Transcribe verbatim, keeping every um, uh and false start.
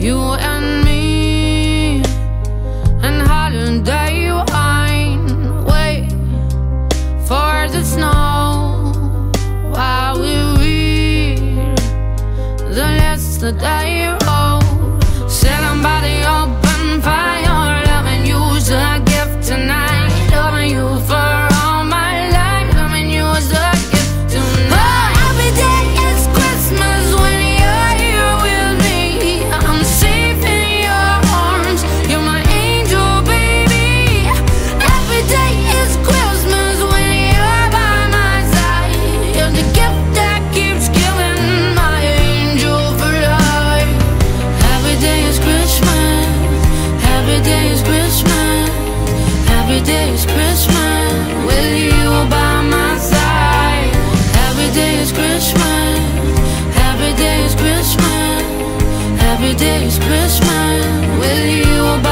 you and me, and holiday wine. Wait for the snow while we read the yesterday road. Sitting by the open fire, loving you's a gift tonight. Loving you for all my life. Loving you is a gift tonight. Oh, every day is Christmas when you're here with me. I'm safe in your arms. You're my angel, baby. Every day is Christmas when you're by my side. You're the gift that keeps giving, my angel for life. Every day is Christmas. Every day is Christmas. Every day is Christmas with you by my side. Every day is Christmas. Every day is Christmas. Every day is Christmas with you by